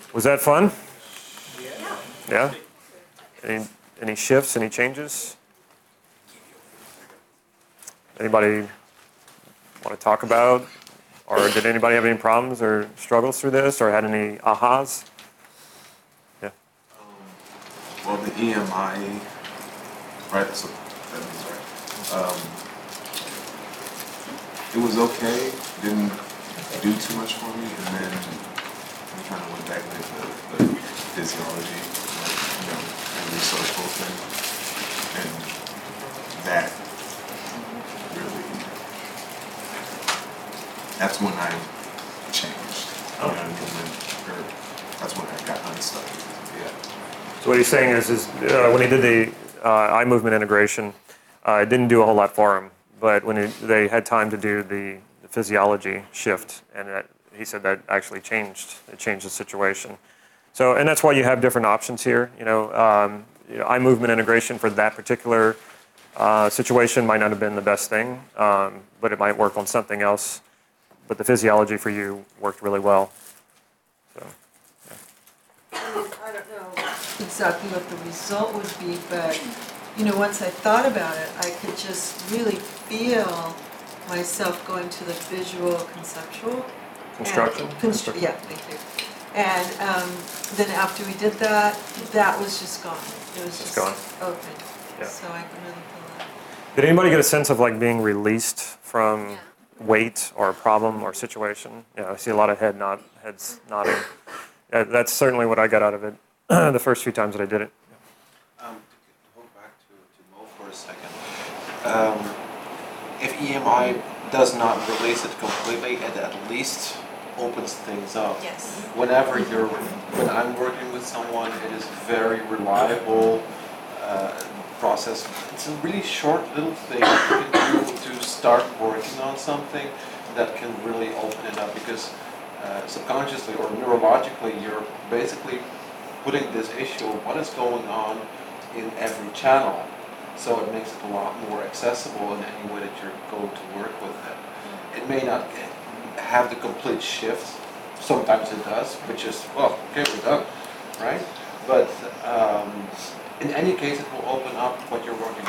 Was that fun? Yeah. Yeah? Any shifts, any changes? Anybody want to talk about? Or did anybody have any problems or struggles through this or had any ahas? Yeah. Well, the EMI, right? So that means right. It was okay. Didn't do too much for me, and then I kind of went back into the physiology, and resourceful thing, and that really, that's when I changed. You know what I mean? Or that's when I got unstuck. Yeah. So what he's saying is when he did the eye movement integration, it didn't do a whole lot for him. But when they had time to do the physiology shift, and he said that actually changed. It changed the situation. So, and that's why you have different options here. Eye movement integration for that particular situation might not have been the best thing, but it might work on something else. But the physiology for you worked really well. So, yeah. I don't know exactly what the result would be, but once I thought about it, I could just really feel myself going to the visual conceptual. Construction? Yeah, thank you. And then after we did that, that was just gone. It was just gone. open. Yeah. So I can really feel that. Did anybody get a sense of like being released from weight or a problem or situation? Yeah, I see a lot of heads nodding. Yeah, that's certainly what I got out of it the first few times that I did it. To go back to Mo for a second. If EMI does not release it completely, it at least opens things up. Yes. When I'm working with someone, it is very reliable process. It's a really short little thing you can do to start working on something that can really open it up, because subconsciously or neurologically, you're basically putting this issue of what is going on in every channel. So it makes it a lot more accessible in any way that you're going to work with it. It may not have the complete shift. Sometimes it does, which is, well, okay, we're done, right? But in any case, it will open up what you're working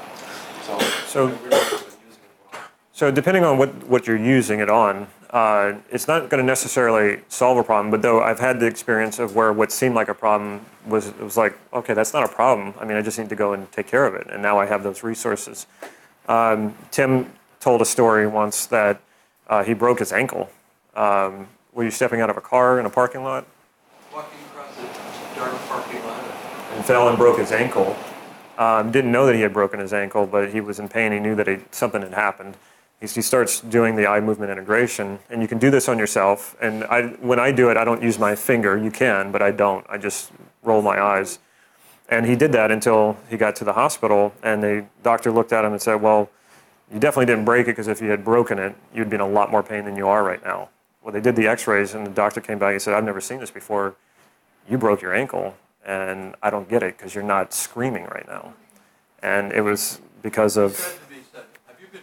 on. So depending on what you're using it on, it's not going to necessarily solve a problem, but though I've had the experience of where what seemed like a problem it was like, okay, that's not a problem. I mean, I just need to go and take care of it, and now I have those resources. Tim told a story once that he broke his ankle. Were you stepping out of a car in a parking lot? Walking across a dark parking lot. And fell and broke his ankle. Didn't know that he had broken his ankle, but he was in pain. He knew that something had happened. He starts doing the eye movement integration, and you can do this on yourself. And when I do it, I don't use my finger. You can, but I don't. I just roll my eyes. And he did that until he got to the hospital, and the doctor looked at him and said, well, you definitely didn't break it, because if you had broken it, you'd be in a lot more pain than you are right now. Well, they did the x-rays, and the doctor came back and said, I've never seen this before. You broke your ankle, and I don't get it, because you're not screaming right now. And it was because of... Have you been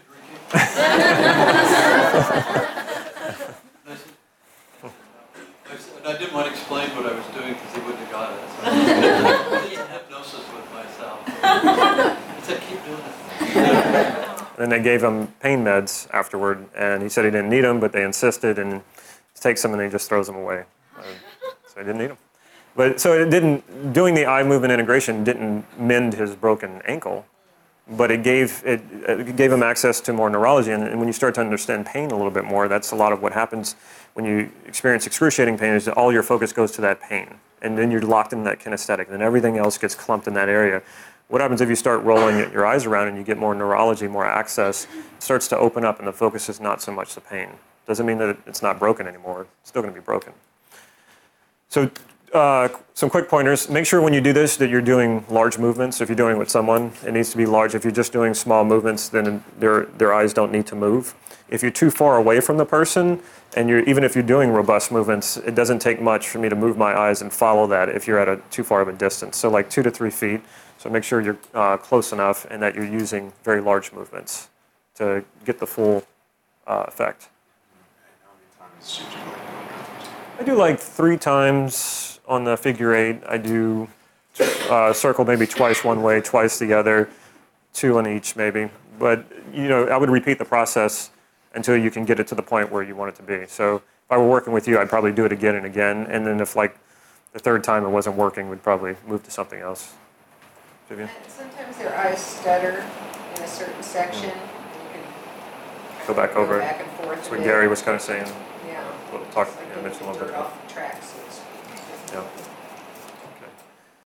drinking? I didn't want to explain what I was doing because he wouldn't have got it. So I did hypnosis with myself. I said, keep doing it. And then they gave him pain meds afterward, and he said he didn't need them, but they insisted, and he takes them and he just throws them away. So he didn't need them. But so doing the eye movement integration didn't mend his broken ankle, but it gave him access to more neurology. And when you start to understand pain a little bit more, that's a lot of what happens when you experience excruciating pain, is that all your focus goes to that pain. And then you're locked in that kinesthetic, and then everything else gets clumped in that area. What happens if you start rolling your eyes around and you get more neurology, more access, it starts to open up, and the focus is not so much the pain. Doesn't mean that it's not broken anymore. It's still going to be broken. So some quick pointers. Make sure when you do this that you're doing large movements. If you're doing it with someone, it needs to be large. If you're just doing small movements, then their eyes don't need to move. If you're too far away from the person, and even if you're doing robust movements, it doesn't take much for me to move my eyes and follow that if you're at too far of a distance. So like 2 to 3 feet. So make sure you're close enough and that you're using very large movements to get the full effect. I do like 3 times on the figure 8. I do circle maybe twice one way, twice the other, 2 on each maybe. But I would repeat the process until you can get it to the point where you want it to be. So if I were working with you, I'd probably do it again and again. And then if like the third time it wasn't working, we'd probably move to something else. Vivian? And sometimes their eyes stutter in a certain section. And you can Go back over it. back and forth. That's a what bit. Gary was kind of saying. Yeah. We'll talk, It's like mention a little dirt bit. off the track, so to speak. Yeah.